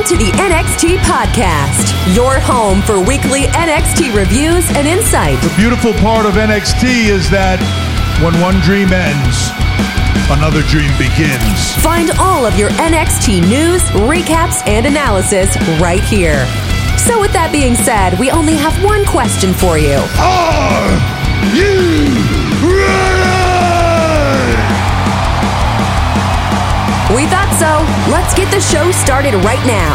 to the NXT Podcast, your home for weekly NXT reviews and insight. The beautiful part of NXT is that when one dream ends, another dream begins. Find all of your NXT news, recaps, and analysis right here. So with that being said, we only have one question for you. Are you ready? We thought so. Let's get the show started right now.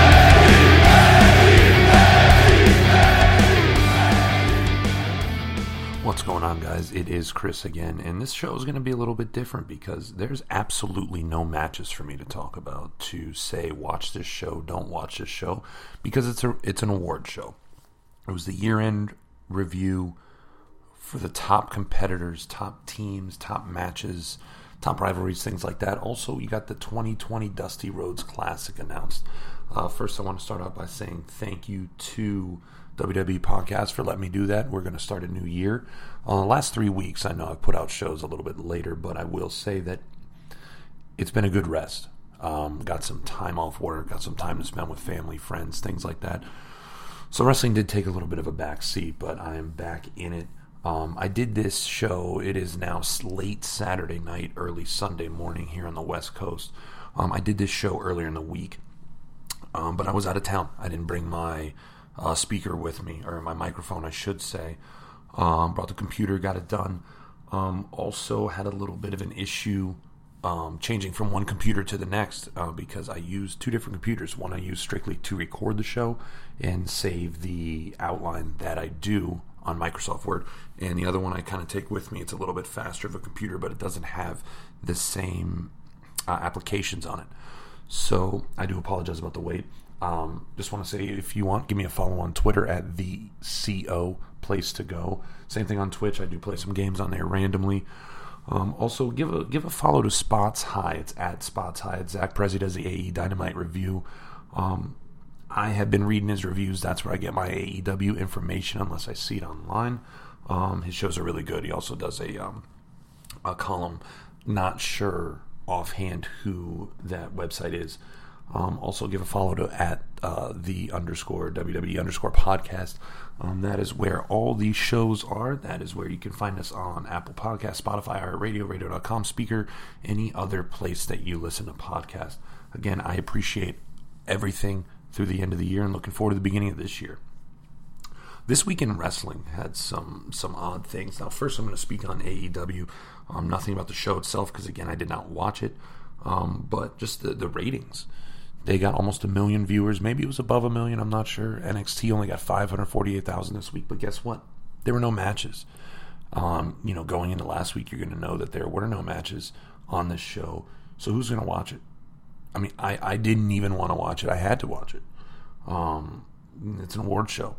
What's going on, guys? It is Chris again, and this show is going to be a little bit different because there's absolutely no matches for me to talk about, to say watch this show, don't watch this show, because it's an award show. It was the year-end review for the top competitors, top teams, top matches, top rivalries, things like that. Also, you got the 2020 Dusty Rhodes Classic announced. First, I want to start out by saying thank you to WWE Podcast for letting me do that. We're going to start a new year. The last 3 weeks, I know I've put out shows a little bit later, but I will say that it's been a good rest. Got some time off work, got some time to spend with family, friends, things like that. So wrestling did take a little bit of a back seat, but I am back in it. I did this show, it is now late Saturday night, early Sunday morning here on the West Coast. I did this show earlier in the week, but I was out of town. I didn't bring my speaker with me, or my microphone, I should say. Brought the computer, got it done. Also had a little bit of an issue changing from one computer to the next because I used two different computers. One I use strictly to record the show and save the outline that I do on Microsoft Word, and the other one I kind of take with me. It's a little bit faster of a computer, but it doesn't have the same applications on it. So I do apologize about the wait. Just want to say, if you want, give me a follow on Twitter at the CO Place to Go. Same thing on Twitch. I do play some games on there randomly. Also, give a follow to Spots High. It's at Spots High. It's Zach Prezi does the AE Dynamite review. I have been reading his reviews. That's where I get my AEW information, unless I see it online. His shows are really good. He also does a column. Not sure offhand who that website is. Also give a follow to at the _WWE _podcast. That is where all these shows are. That is where you can find us on Apple Podcasts, Spotify, iHeartRadio, Radio.com, Speaker, any other place that you listen to podcasts. Again, I appreciate everything through the end of the year and looking forward to the beginning of this year. This week in wrestling had some odd things. Now, first I'm going to speak on AEW. Nothing about the show itself because, again, I did not watch it. But just the ratings. They got almost 1 million viewers. Maybe it was above 1 million. I'm not sure. NXT only got 548,000 this week. But guess what? There were no matches. Going into last week, you're going to know that there were no matches on this show. So who's going to watch it? I mean, I didn't even want to watch it. I had to watch it. It's an award show.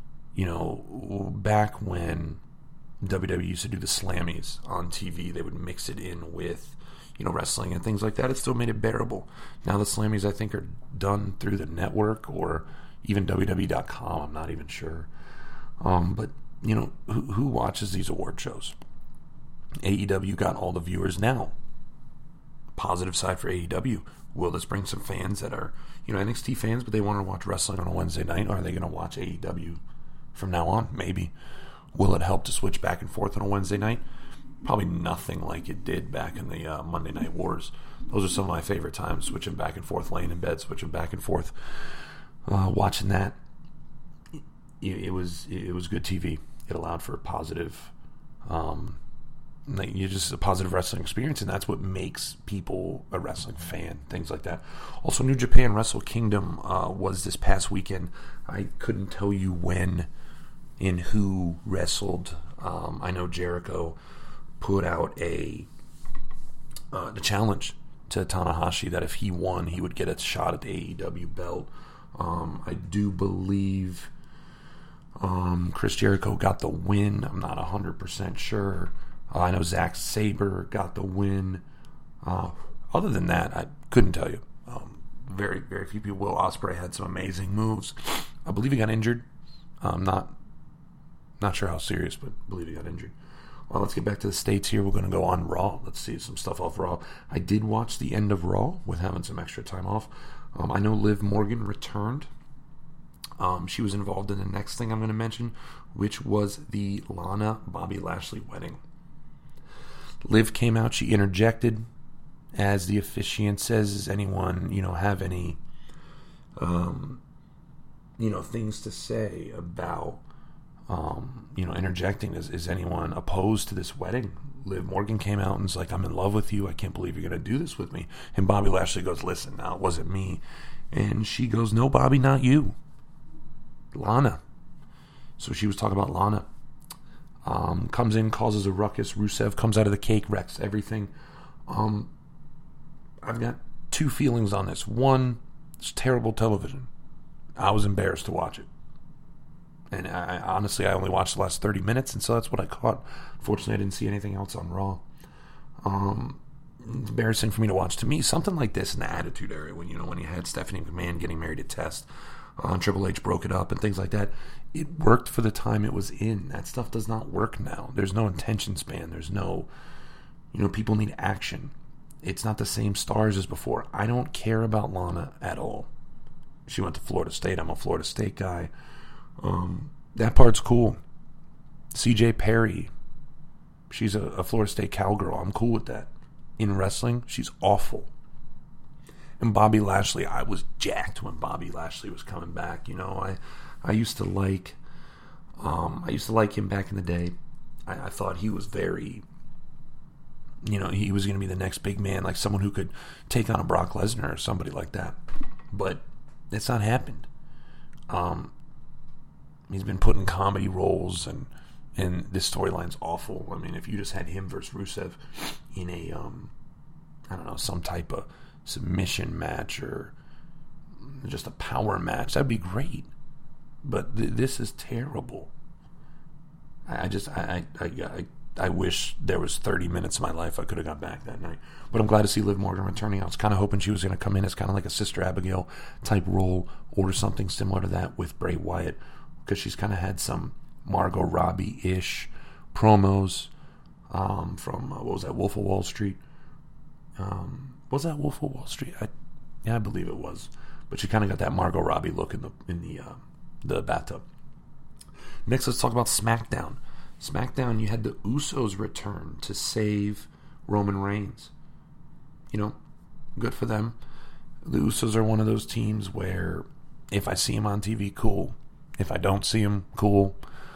Back when WWE used to do the Slammies on TV, they would mix it in with wrestling and things like that. It still made it bearable. Now the Slammies, I think, are done through the network or even WWE.com. I'm not even sure. But who watches these award shows? AEW got all the viewers now. Positive side for AEW. Will this bring some fans that are NXT fans, but they want to watch wrestling on a Wednesday night? Or are they going to watch AEW from now on? Maybe. Will it help to switch back and forth on a Wednesday night? Probably nothing like it did back in the Monday Night Wars. Those are some of my favorite times, switching back and forth, laying in bed, switching back and forth, watching that. It was good TV. It allowed for a positive, just a positive wrestling experience, and that's what makes people a wrestling fan. Things like that. Also, New Japan Wrestle Kingdom was this past weekend. I couldn't tell you when and who wrestled. I know Jericho put out the challenge to Tanahashi that if he won, he would get a shot at the AEW belt. I do believe Chris Jericho got the win. I'm not 100% sure. I know Zack Sabre got the win. Other than that, I couldn't tell you. Very, very few people. Will Ospreay had some amazing moves. I believe he got injured. Not sure how serious, but I believe he got injured. Well, let's get back to the States here. We're going to go on Raw. Let's see some stuff off Raw. I did watch the end of Raw with having some extra time off. I know Liv Morgan returned. She was involved in the next thing I'm going to mention, which was the Lana Bobby Lashley wedding. Liv came out, she interjected as the officiant says, does anyone, have any, things to say about, interjecting? Is anyone opposed to this wedding? Liv Morgan came out and was like, I'm in love with you. I can't believe you're going to do this with me. And Bobby Lashley goes, listen, now, it wasn't me. And she goes, no, Bobby, not you. Lana. So she was talking about Lana. Comes in, causes a ruckus. Rusev comes out of the cake, wrecks everything. I've got two feelings on this. One, it's terrible television. I was embarrassed to watch it. And I honestly only watched the last 30 minutes, and so that's what I caught. Unfortunately, I didn't see anything else on Raw. It's embarrassing for me to watch. To me, something like this in the Attitude Era, when you had Stephanie McMahon getting married to Test, Triple H broke it up and things like that, it worked for the time it was in. That stuff does not work now. There's no attention span. There's no, people need action. It's not the same stars as before. I don't care about Lana at all. She went to Florida State. I'm a Florida State guy. That part's cool. CJ Perry, she's a Florida State cowgirl. I'm cool with that. In wrestling, she's awful. And Bobby Lashley, I was jacked when Bobby Lashley was coming back. I used to like him back in the day. I thought he was very, he was going to be the next big man, like someone who could take on a Brock Lesnar or somebody like that. But it's not happened. He's been put in comedy roles, and this storyline's awful. I mean, if you just had him versus Rusev in a, some type of submission match or just a power match, that'd be great. But this is terrible. I wish there was 30 minutes of my life I could have got back that night. But I'm glad to see Liv Morgan returning. I was kind of hoping she was going to come in as kind of like a Sister Abigail type role or something similar to that with Bray Wyatt, because she's kind of had some Margot Robbie-ish promos from, what was that, Wolf of Wall Street? Was that Wolf of Wall Street? I believe it was. But she kind of got that Margot Robbie look in the bathtub. Next, let's talk about SmackDown. SmackDown, you had the Usos return to save Roman Reigns. Good for them. The Usos are one of those teams where if I see them on TV, cool. If I don't see them, cool.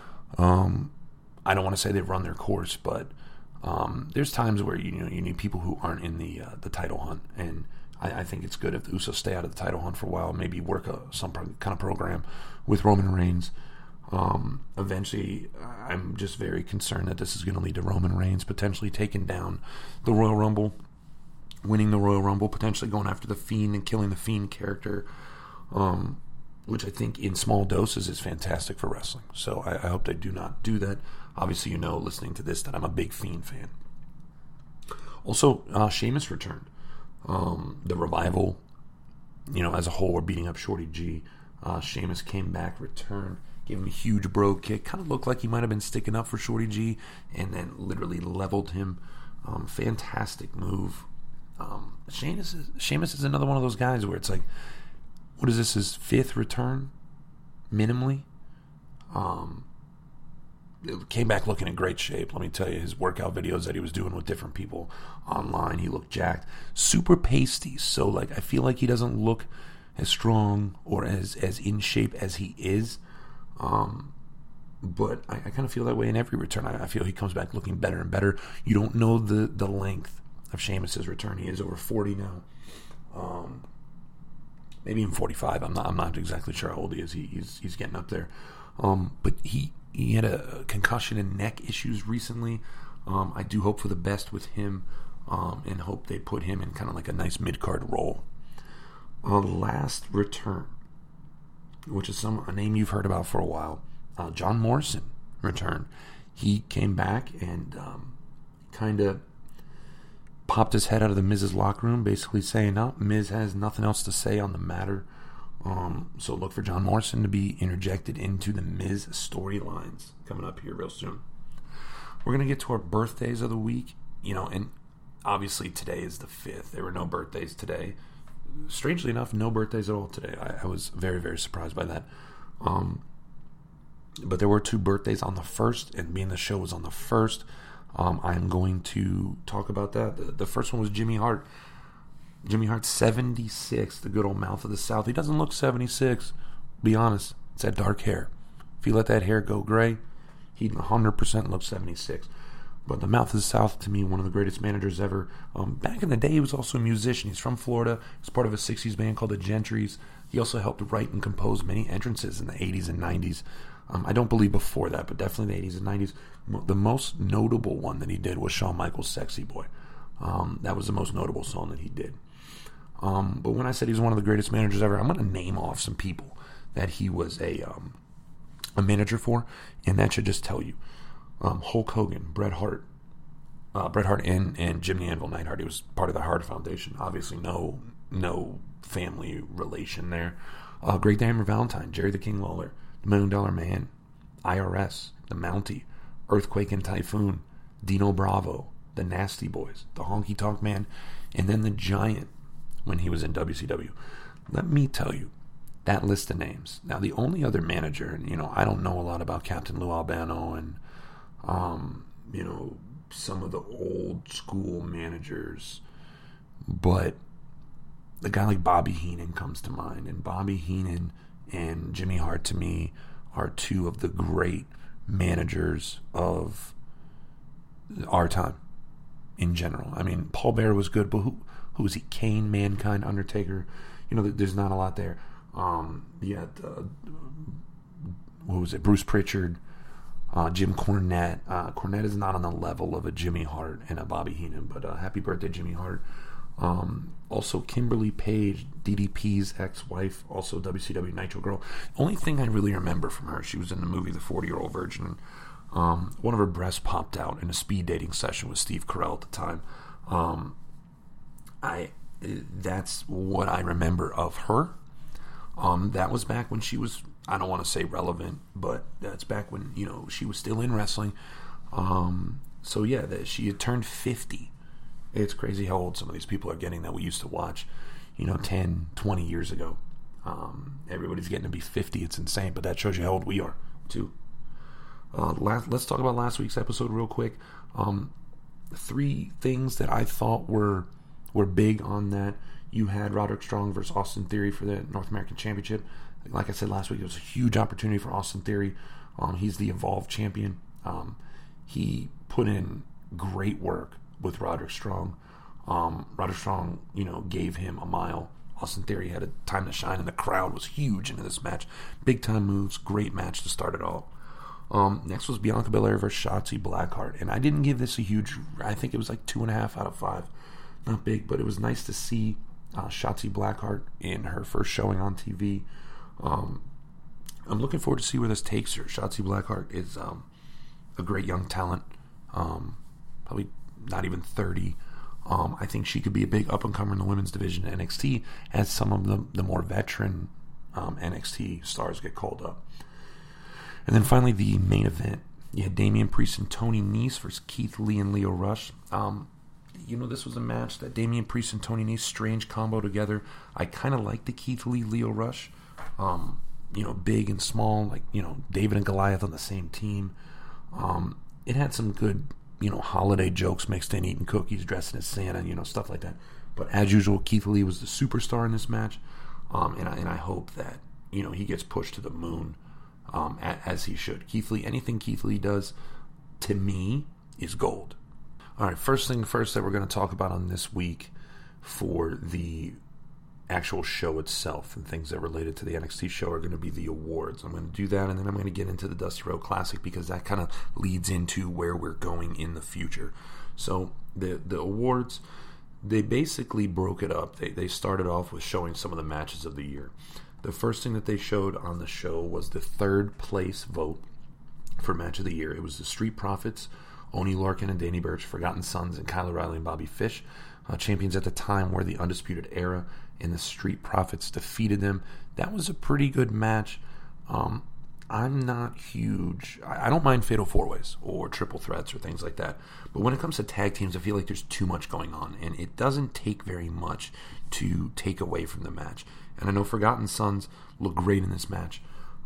I don't want to say they've run their course, but there's times where you need people who aren't in the title hunt, and I think it's good if the Usos stay out of the title hunt for a while, maybe work some kind of program with Roman Reigns. Eventually, I'm just very concerned that this is going to lead to Roman Reigns potentially taking down the Royal Rumble, winning the Royal Rumble, potentially going after the Fiend and killing the Fiend character, which I think in small doses is fantastic for wrestling. So I hope they do not do that. Obviously, listening to this, that I'm a big Fiend fan. Also, Sheamus returned. The Revival, as a whole, were beating up Shorty G. Sheamus came back, returned, gave him a huge bro kick. Kind of looked like he might have been sticking up for Shorty G, and then literally leveled him. Fantastic move. Sheamus is another one of those guys where it's like, what is this, his fifth return? Minimally. Came back looking in great shape. Let me tell you, his workout videos that he was doing with different people online, he looked jacked. Super pasty. So, I feel like he doesn't look as strong or as in shape as he is. But I kind of feel that way in every return. I feel he comes back looking better and better. You don't know the length of Sheamus' return. He is over 40 now. Maybe even 45. I'm not exactly sure how old he is. He's getting up there. But he had a concussion and neck issues recently. I do hope for the best with him, and hope they put him in kind of like a nice mid-card role. Last return, which is a name you've heard about for a while. John Morrison returned. He came back and kind of popped his head out of the Miz's locker room, basically saying, no, Miz has nothing else to say on the matter. So look for John Morrison to be interjected into the Miz storylines coming up here real soon. We're going to get to our birthdays of the week, and obviously today is the 5th. There were no birthdays today. strangely enough, no birthdays at all today. I was very, very surprised by that. But there were 2 birthdays on the 1st, and being the show was on the 1st, I'm going to talk about that. The first one was Jimmy Hart. Jimmy Hart, 76, the good old mouth of the South. He doesn't look 76, be honest. It's that dark hair. If you let that hair go gray, he'd 100% look 76. But the mouth of the South, to me, one of the greatest managers ever. Back in the day, he was also a musician. He's from Florida. He's part of a 60s band called the Gentrys. He also helped write and compose many entrances in the 80s and 90s. I don't believe before that, but definitely the 80s and 90s. The most notable one that he did was Shawn Michaels' Sexy Boy. That was the most notable song that he did. But when I said he's one of the greatest managers ever, I'm going to name off some people that he was a manager for, and that should just tell you. Hulk Hogan, Bret Hart and Jim the Anvil Neidhart. He was part of the Hart Foundation. Obviously, no family relation there. Greg the Hammer Valentine, Jerry the King Lawler, the $1 Million Man, IRS, the Mountie, Earthquake and Typhoon, Dino Bravo, the Nasty Boys, the Honky Tonk Man, and then the Giant when he was in WCW. Let me tell you, that list of names. Now, the only other manager, and I don't know a lot about Captain Lou Albano and some of the old school managers, but a guy like Bobby Heenan comes to mind, and Bobby Heenan and Jimmy Hart, to me, are 2 of the great managers of our time in general. I mean, Paul Bearer was good, but who was he? Kane, Mankind, Undertaker. There's not a lot there. What was it? Bruce Pritchard, Jim Cornette. Cornette is not on the level of a Jimmy Hart and a Bobby Heenan, but happy birthday, Jimmy Hart. Also, Kimberly Page, DDP's ex-wife, also WCW Nitro Girl. Only thing I really remember from her, she was in the movie The 40-Year-Old Virgin. One of her breasts popped out in a speed dating session with Steve Carell at the time. That's what I remember of her. That was back when she was, I don't want to say relevant, but that's back when, she was still in wrestling. She had turned 50. It's crazy how old some of these people are getting that we used to watch, 10, 20 years ago. Everybody's getting to be 50. It's insane, but that shows you how old we are, too. Let's talk about last week's episode real quick. 3 things that I thought were big on that. You had Roderick Strong versus Austin Theory for the North American Championship. Like I said last week, it was a huge opportunity for Austin Theory. He's the Evolve champion. He put in great work with Roderick Strong. Roderick Strong, gave him a mile. Austin Theory had a time to shine, and the crowd was huge into this match. Big time moves, great match to start it all. Next was Bianca Belair versus Shotzi Blackheart, and I didn't give this a huge. I think it was like 2.5 out of 5. Not big, but it was nice to see Shotzi Blackheart in her first showing on TV. I'm looking forward to see where this takes her. Shotzi Blackheart is a great young talent, probably not even 30. I think she could be a big up-and-comer in the women's division at NXT as some of the more veteran NXT stars get called up. And then finally, the main event. You had Damian Priest and Tony Nese versus Keith Lee and Lio Rush. This was a match that Damian Priest and Tony Nese, strange combo together. I kind of like the Keith Lee, Lio Rush. Big and small, like, David and Goliath on the same team. It had some good, holiday jokes mixed in, eating cookies, dressing as Santa, stuff like that. But as usual, Keith Lee was the superstar in this match. And I hope that, he gets pushed to the moon, as he should. Anything Keith Lee does, to me, is gold. All right, first thing first that we're going to talk about on this week for the actual show itself and things that related to the NXT show are going to be the awards. I'm going to do that, and then I'm going to get into the Dusty Road Classic because that kind of leads into where we're going in the future. So the awards, they basically broke it up. They started off with showing some of the matches of the year. The first thing that they showed on the show was the 3rd place vote for match of the year. It was the Street Profits, Oney Lorcan and Danny Burch, Forgotten Sons, and Kyle O'Reilly and Bobby Fish. Champions at the time were the Undisputed Era, and the Street Profits defeated them. That was a pretty good match. I'm not huge. I don't mind fatal four-ways or triple threats or things like that. But when it comes to tag teams, I feel like there's too much going on. And it doesn't take very much to take away from the match. And I know Forgotten Sons look great in this match.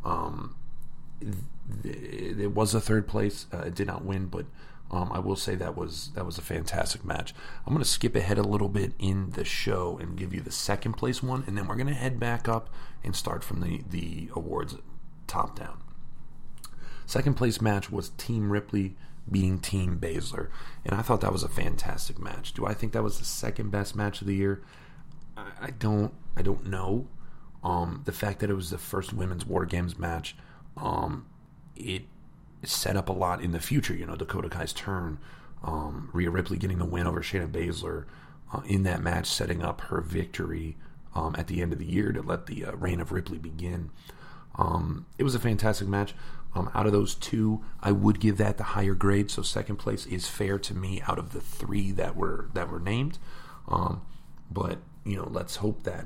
It was a third place. It did not win, but I will say that was a fantastic match. I'm going to skip ahead a little bit in the show and give you the second place one. And then we're going to head back up and start from the awards top down. Second place match was Team Ripley beating Team Baszler, and I thought that was a fantastic match. Do I think that was the second best match of the year? I don't know. The fact that it was the first women's War Games match, it set up a lot in the future. You know, Dakota Kai's turn, Rhea Ripley getting the win over Shayna Baszler in that match, setting up her victory at the end of the year to let the reign of Ripley begin. It was a fantastic match. Out of those two, I would give that the higher grade. So second place is fair to me out of the three that were named. But you know, let's hope that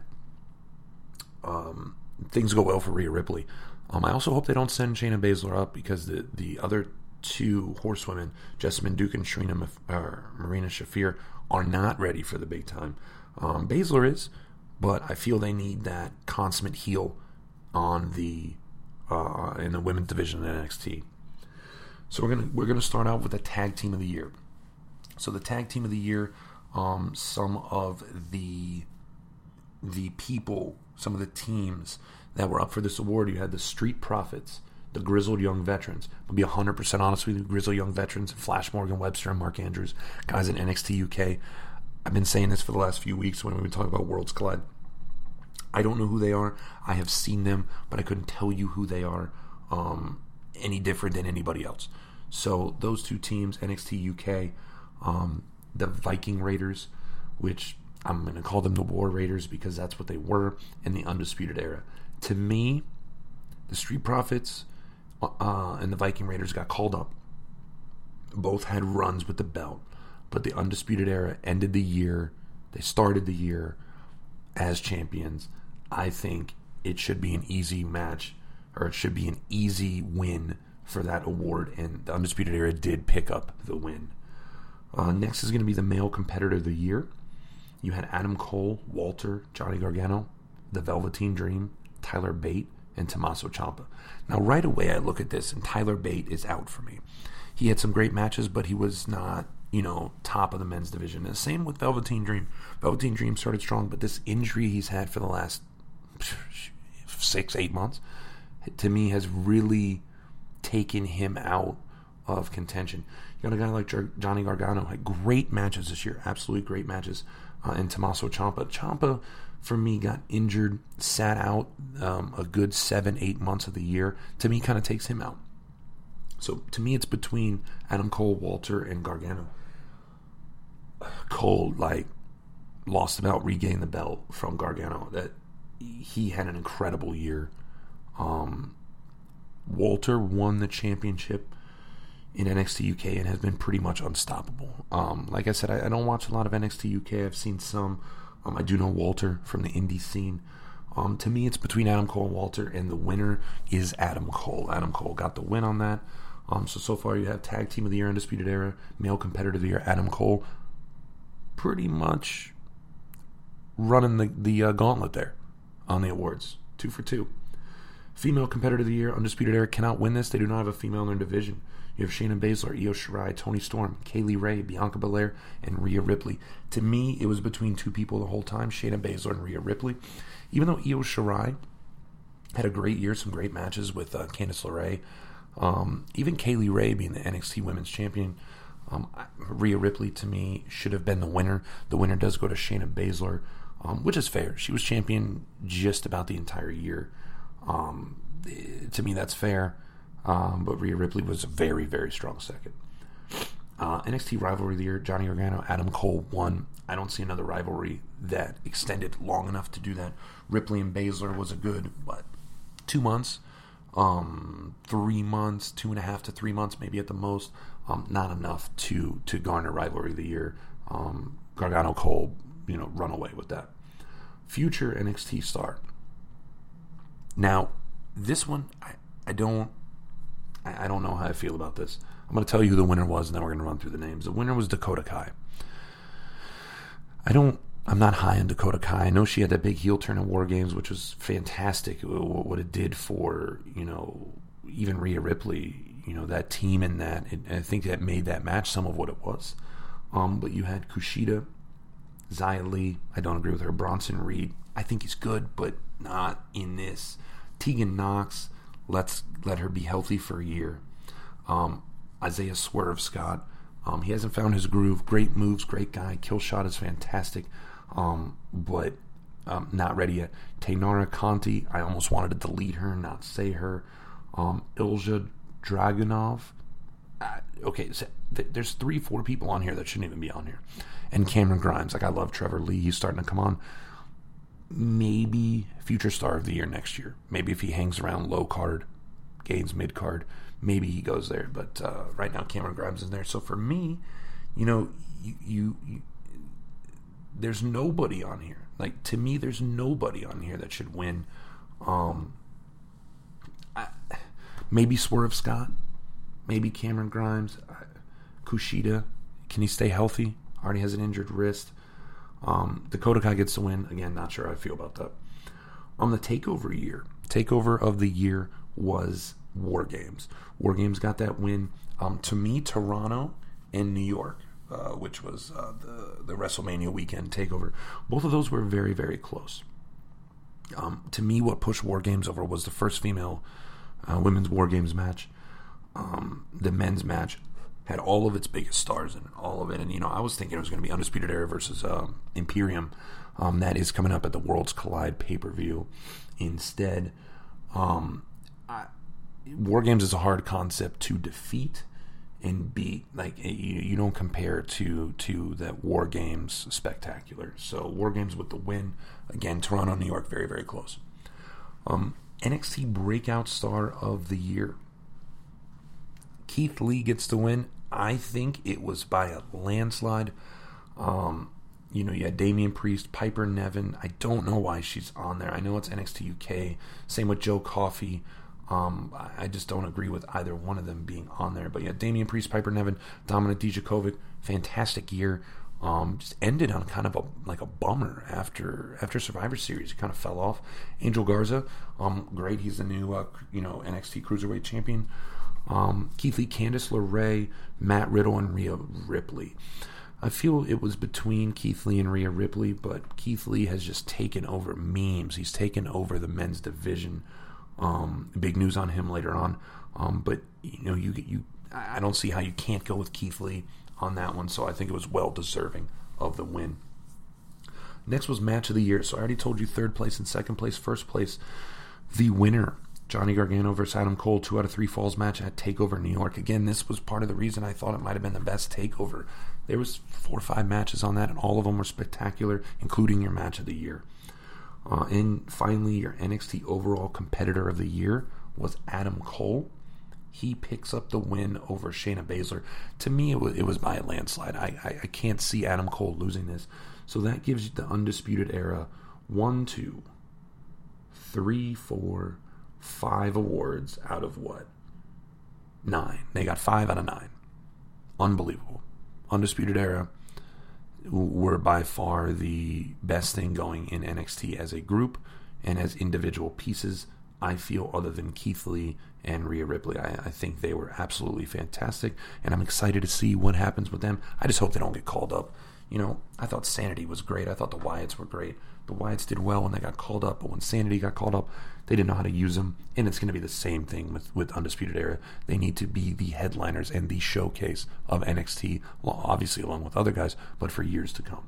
things go well for Rhea Ripley. I also hope they don't send Shayna Baszler up, because the other two horsewomen, Jessamyn Duke and Marina Shafir, are not ready for the big time. Baszler is, but I feel they need that consummate heel on in the women's division in NXT. So we're gonna start out with the tag team of the year. So the tag team of the year, some of the people, some of the teams that were up for this award. You had the Street Profits, the Grizzled Young Veterans. I'll be 100% honest with you, Grizzled Young Veterans, Flash Morgan Webster and Mark Andrews, guys in NXT UK. I've been saying this for the last few weeks when we've been talking about Worlds Collide. I don't know who they are. I have seen them, but I couldn't tell you who they are any different than anybody else. So those two teams, NXT UK, the Viking Raiders, which I'm going to call them the War Raiders because that's what they were, and the Undisputed Era. To me, the Street Profits and the Viking Raiders got called up. Both had runs with the belt, but the Undisputed Era ended the year. They started the year as champions. I think it should be an easy match, or it should be an easy win for that award, and the Undisputed Era did pick up the win. Next is going to be the Male Competitor of the Year. You had Adam Cole, Walter, Johnny Gargano, the Velveteen Dream, Tyler Bate, and Tommaso Ciampa. Now, right away, I look at this, and Tyler Bate is out for me. He had some great matches, but he was not, top of the men's division. And the same with Velveteen Dream. Velveteen Dream started strong, but this injury he's had for the last 6-8 months, to me, has really taken him out of contention. You got a guy like Johnny Gargano, had great matches this year, absolutely great matches, and Tommaso Ciampa. Ciampa, for me, got injured, sat out a good 7-8 months of the year. To me, kind of takes him out. So, to me, it's between Adam Cole, Walter, and Gargano. Cole, lost the belt, regained the belt from Gargano. That he had an incredible year. Walter won the championship in NXT UK and has been pretty much unstoppable. Like I said, I don't watch a lot of NXT UK. I've seen some. I do know Walter from the indie scene. To me, it's between Adam Cole and Walter, and the winner is Adam Cole. Adam Cole got the win on that. So far you have Tag Team of the Year, Undisputed Era, Male Competitor of the Year, Adam Cole, pretty much running the gauntlet there on the awards. 2 for 2. Female Competitor of the Year, Undisputed Era cannot win this. They do not have a female in their division. You have Shayna Baszler, Io Shirai, Toni Storm, Kaylee Ray, Bianca Belair, and Rhea Ripley. To me, it was between two people the whole time, Shayna Baszler and Rhea Ripley. Even though Io Shirai had a great year, some great matches with Candice LeRae, even Kaylee Ray being the NXT Women's Champion, Rhea Ripley, to me, should have been the winner. The winner does go to Shayna Baszler, which is fair. She was champion just about the entire year. To me, that's fair. But Rhea Ripley was a very, very strong second. NXT Rivalry of the Year, Johnny Gargano, Adam Cole won. I don't see another rivalry that extended long enough to do that. Ripley and Baszler was a good, 2 months? 3 months, 2.5 to 3 months, maybe at the most. Not enough to garner Rivalry of the Year. Gargano, Cole, run away with that. Future NXT star. Now, this one, I don't know how I feel about this. I'm going to tell you who the winner was, and then we're going to run through the names. The winner was Dakota Kai. I'm not high on Dakota Kai. I know she had that big heel turn at War Games, which was fantastic. What it did for, even Rhea Ripley, that team and that. I think that made that match some of what it was. But you had Kushida, Xia Li. I don't agree with her. Bronson Reed. I think he's good, but not in this. Tegan Nox. Let her be healthy for a year. Isaiah Swerve Scott. He hasn't found his groove. Great moves, great guy. Kill shot is fantastic, but not ready yet. Taynara Conti. I almost wanted to delete her, not say her. Ilja Dragunov. Okay, so there's 3-4 people on here that shouldn't even be on here. And Cameron Grimes. I love Trevor Lee. He's starting to come on. Maybe future star of the year next year. Maybe if he hangs around low card, gains mid card, maybe he goes there. But right now, Cameron Grimes is there. So for me, there's nobody on here. To me, there's nobody on here that should win. Maybe Swerve Scott, maybe Cameron Grimes, Kushida. Can he stay healthy? Already has an injured wrist. Dakota Kai gets the win. Again, not sure how I feel about that. On the takeover of the year was War Games. War Games got that win. To me, Toronto and New York, which was the WrestleMania weekend takeover, both of those were very, very close. To me, what pushed War Games over was the first female women's War Games match. The men's match had all of its biggest stars in it, all of it. And, I was thinking it was going to be Undisputed Era versus Imperium. That is coming up at the Worlds Collide pay-per-view. Instead, War Games is a hard concept to defeat and beat. You don't compare to that War Games spectacular. So War Games with the win. Again, Toronto, New York, very, very close. NXT Breakout Star of the Year. Keith Lee gets the win. I think it was by a landslide. You had Damian Priest, Piper Niven. I don't know why she's on there. I know it's NXT UK. Same with Joe Coffey. I just don't agree with either one of them being on there. But yeah, Damian Priest, Piper Niven, Dominik Dijakovic, fantastic year. Just ended on kind of a bummer after Survivor Series. It kind of fell off. Angel Garza, great. He's the new NXT Cruiserweight Champion. Keith Lee, Candice LeRae, Matt Riddle, and Rhea Ripley. I feel it was between Keith Lee and Rhea Ripley, but Keith Lee has just taken over memes. He's taken over the men's division. Big news on him later on. But I don't see how you can't go with Keith Lee on that one. So I think it was well deserving of the win. Next was Match of the Year. So I already told you third place and second place, first place. The winner, Johnny Gargano versus Adam Cole, 2 out of 3 falls match at TakeOver New York. Again, this was part of the reason I thought it might have been the best TakeOver. There was 4 or 5 matches on that, and all of them were spectacular, including your Match of the Year. And finally, your NXT Overall Competitor of the Year was Adam Cole. He picks up the win over Shayna Baszler. To me, it was by a landslide. I can't see Adam Cole losing this. So that gives you the Undisputed Era 1, 2, 3, 4, 5 awards out of what? 9. They got 5 out of 9. Unbelievable. Undisputed Era were by far the best thing going in NXT as a group and as individual pieces. I feel, other than Keith Lee and Rhea Ripley, I think they were absolutely fantastic, and I'm excited to see what happens with them. I just hope they don't get called up. I thought Sanity was great. I thought the Wyatts were great. The Wyatts did well when they got called up, but when Sanity got called up, they didn't know how to use them, and it's going to be the same thing with Undisputed Era. They need to be the headliners and the showcase of NXT, obviously along with other guys, but for years to come.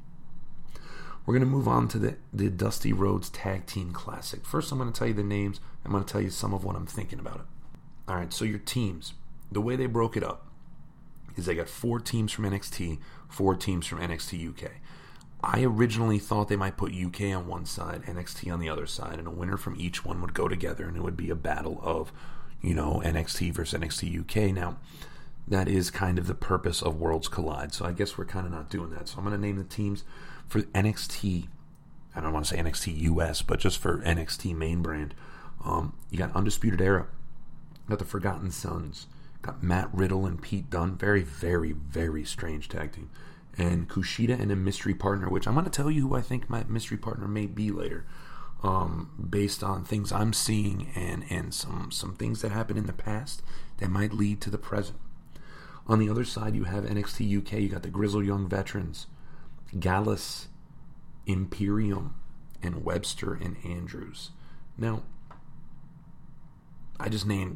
We're going to move on to the Dusty Rhodes Tag Team Classic. First, I'm going to tell you the names. I'm going to tell you some of what I'm thinking about it. All right, so your teams, the way they broke it up is they got 4 teams from NXT, 4 teams from NXT UK. I originally thought they might put UK on one side, NXT on the other side, and a winner from each one would go together, and it would be a battle of, NXT versus NXT UK. Now, that is kind of the purpose of Worlds Collide, so I guess we're kind of not doing that. So I'm going to name the teams for NXT. I don't want to say NXT US, but just for NXT main brand. You got Undisputed Era, Got the Forgotten Sons. Got Matt Riddle and Pete Dunne. Very, very, very strange tag team. And Kushida and a mystery partner, which I'm going to tell you who I think my mystery partner may be later. Based on things I'm seeing and some things that happened in the past that might lead to the present. On the other side, you have NXT UK. You got the Grizzled Young Veterans, Gallus, Imperium, and Webster and Andrews. Now, I just named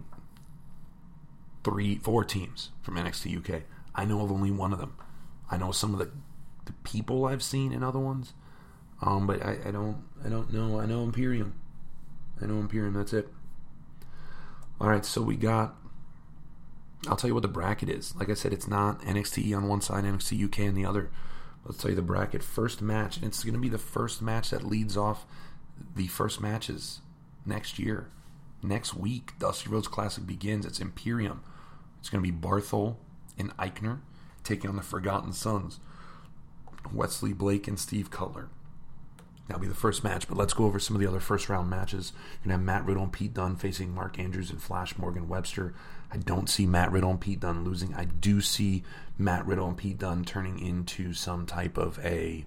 4 teams from NXT UK. I know of only one of them. I know some of the people I've seen in other ones. But I don't know. I know Imperium. That's it. Alright, so we got... I'll tell you what the bracket is. Like I said, it's not NXT on one side, NXT UK on the other. Let's tell you the bracket. First match, and it's going to be the first match that leads off the first matches next year. Next week, Dusty Rhodes Classic begins. It's Imperium. It's going to be Barthol and Eichner taking on the Forgotten Sons. Wesley Blake and Steve Cutler. That'll be the first match, but let's go over some of the other first-round matches. You're going to have Matt Riddle and Pete Dunne facing Mark Andrews and Flash Morgan Webster. I don't see Matt Riddle and Pete Dunne losing. I do see Matt Riddle and Pete Dunne turning into some type of a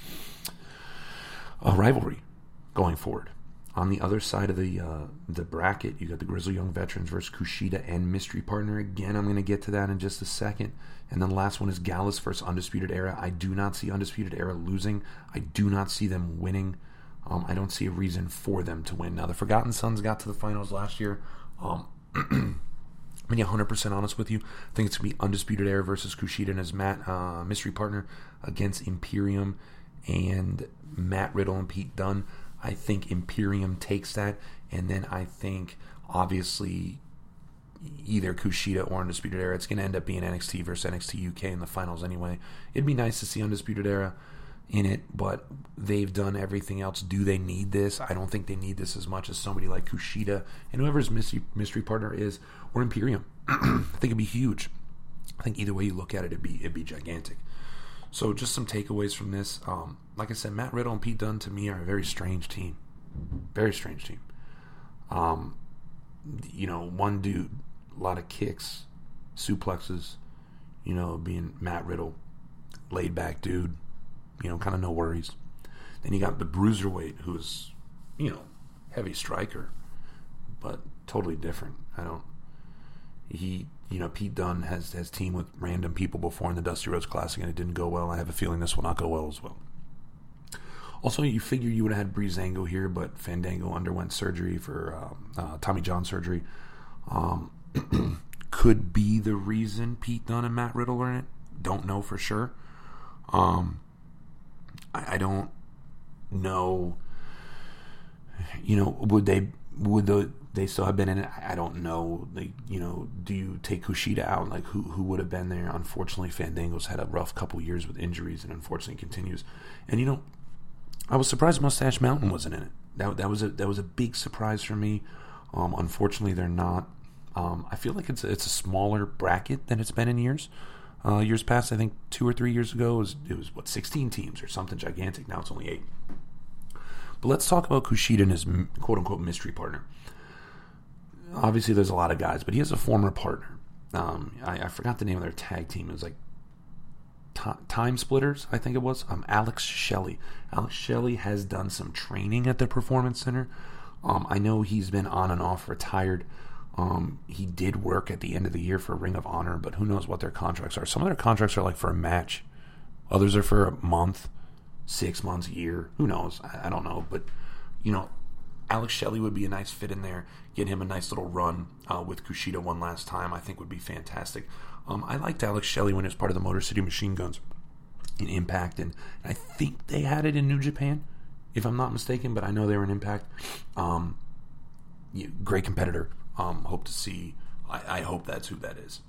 rivalry going forward. On the other side of the bracket, you got the Grizzled Young Veterans versus Kushida and Mystery Partner. Again, I'm going to get to that in just a second. And then the last one is Gallus versus Undisputed Era. I do not see Undisputed Era losing. I do not see them winning. I don't see a reason for them to win. Now, the Forgotten Sons got to the finals last year. I'm going to be 100% honest with you. I think it's going to be Undisputed Era versus Kushida and his Mystery Partner against Imperium and Matt Riddle and Pete Dunne. I think Imperium takes that, and then I think, obviously, either Kushida or Undisputed Era. It's going to end up being NXT versus NXT UK in the finals anyway. It'd be nice to see Undisputed Era in it, but they've done everything else. Do they need this? I don't think they need this as much as somebody like Kushida and whoever's mystery partner is, or Imperium. I think it'd be huge. I think either way you look at it, it'd be gigantic. So just some takeaways from this. Like I said, Matt Riddle and Pete Dunne to me are a very strange team. Very strange team. One dude, a lot of kicks, suplexes, being Matt Riddle, laid back dude, kind of no worries. Then you got the Bruiserweight, who's, heavy striker, but totally different. Pete Dunne has teamed with random people before in the Dusty Rhodes Classic, and it didn't go well. I have a feeling this will not go well as well. Also, you figure you would have had Breezango here, but Fandango underwent surgery for Tommy John surgery. Could be the reason Pete Dunne and Matt Riddle are in it. Don't know for sure. I don't know. Would they still have been in it? I don't know. Do you take Kushida out? Like, who would have been there? Unfortunately, Fandango's had a rough couple years with injuries, and unfortunately continues. And I was surprised Mustache Mountain wasn't in it. That was a big surprise for me. Unfortunately, they're not. I feel like it's a smaller bracket than it's been in years. Years past, I think 2 or 3 years ago, it was 16 teams or something gigantic. Now it's only 8. But let's talk about Kushida and his quote-unquote mystery partner. Obviously, there's a lot of guys, but he has a former partner. I forgot the name of their tag team. It was like Time Splitters, I think it was. Alex Shelley. Alex Shelley has done some training at the Performance Center. I know he's been on and off retired. He did work at the end of the year for Ring of Honor, but who knows what their contracts are. Some of their contracts are like for a match. Others are for a month, 6 months, a year. Who knows? I don't know. But, Alex Shelley would be a nice fit in there. Get him a nice little run with Kushida one last time, I think would be fantastic. I liked Alex Shelley when he was part of the Motor City Machine Guns in Impact, and I think they had it in New Japan, if I'm not mistaken, but I know they were in Impact. Great competitor. Hope to see. I hope that's who that is.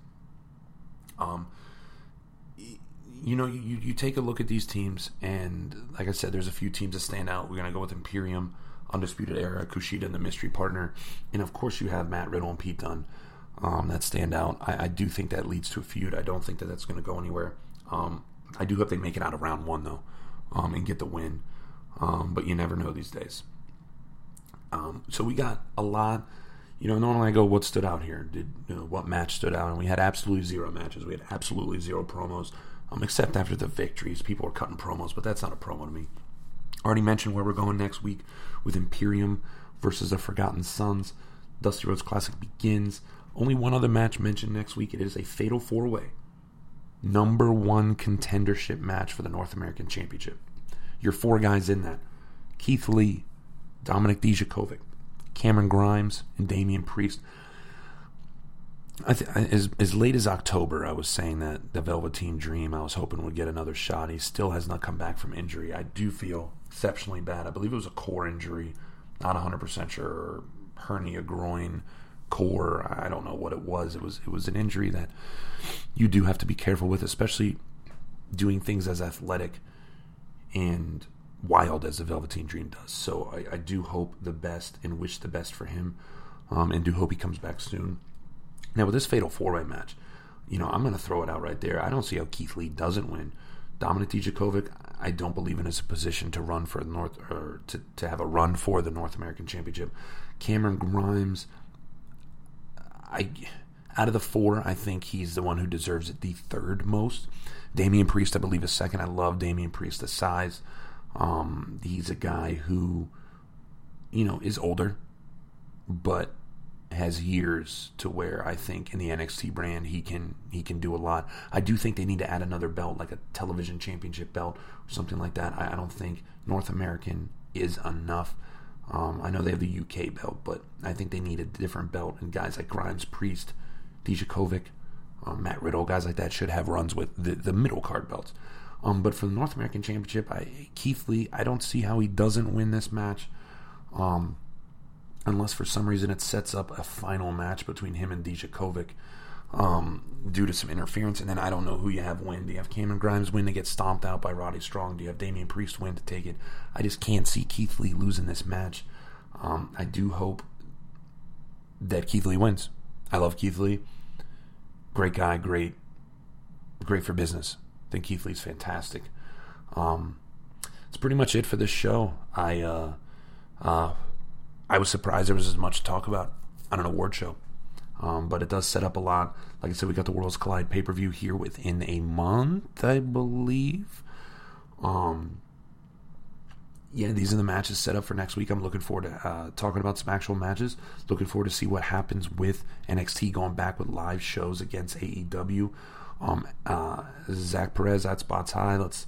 You take a look at these teams, and like I said, there's a few teams that stand out. We're going to go with Imperium, Undisputed Era, Kushida, and the mystery partner. And of course, you have Matt Riddle and Pete Dunne that stand out. I do think that leads to a feud. I don't think that that's going to go anywhere. I do hope they make it out of round 1, though, and get the win. But you never know these days. So we got a lot. Normally I go, what stood out here? What match stood out? And we had absolutely zero matches. We had absolutely zero promos, except after the victories. People were cutting promos, but that's not a promo to me. Already mentioned where we're going next week with Imperium versus the Forgotten Sons. Dusty Rhodes Classic begins. Only one other match mentioned next week. It is a Fatal 4-Way. Number 1 contendership match for the North American Championship. Your 4 guys in that. Keith Lee, Dominik Dijakovic, Cameron Grimes, and Damian Priest. As late as October, I was saying that the Velveteen Dream, I was hoping would get another shot. He still has not come back from injury. I do feel exceptionally bad. I believe it was a core injury. Not 100% sure. Hernia, groin, core. I don't know what it was. It was an injury that you do have to be careful with, especially doing things as athletic and wild as the Velveteen Dream does. So I do hope the best and wish the best for him, and do hope he comes back soon. Now with this Fatal 4-Way match, I'm going to throw it out right there. I don't see how Keith Lee doesn't win. Dominik Dijakovic, I don't believe in his position to run for to have a run for the North American Championship. Cameron Grimes, out of the 4, I think he's the one who deserves it the 3rd most. Damian Priest, I believe, is 2nd. I love Damian Priest, the size. He's a guy who, is older, but has years to where I think in the NXT brand he can do a lot. I do think they need to add another belt, like a television championship belt or something like that. I don't think North American is enough. I know they have the UK belt, but I think they need a different belt, and guys like Grimes, Priest, Dijakovic, Matt Riddle, guys like that should have runs with the middle card belts. But for the North American Championship, Keith Lee, I don't see how he doesn't win this match, unless for some reason it sets up a final match between him and Dijakovic due to some interference. And then I don't know who you have win. Do you have Cameron Grimes win to get stomped out by Roddy Strong? Do you have Damian Priest win to take it? I just can't see Keith Lee losing this match. I do hope that Keith Lee wins. I love Keith Lee. Great guy, great for business. I think Keith Lee's fantastic. That's pretty much it for this show. I was surprised there was as much to talk about on an award show. But it does set up a lot. Like I said, we got the Worlds Collide pay-per-view here within a month, I believe. These are the matches set up for next week. I'm looking forward to talking about some actual matches. Looking forward to see what happens with NXT going back with live shows against AEW. Zach Perez at Spots High. Let's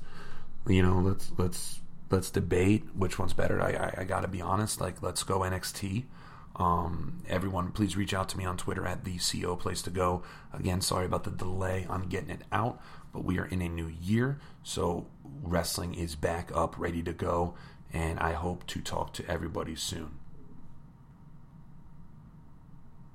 debate which one's better. I gotta be honest. Let's go NXT. Everyone, please reach out to me on Twitter at @TheCO Place to Go. Again, sorry about the delay on getting it out, but we are in a new year, so wrestling is back up, ready to go, and I hope to talk to everybody soon.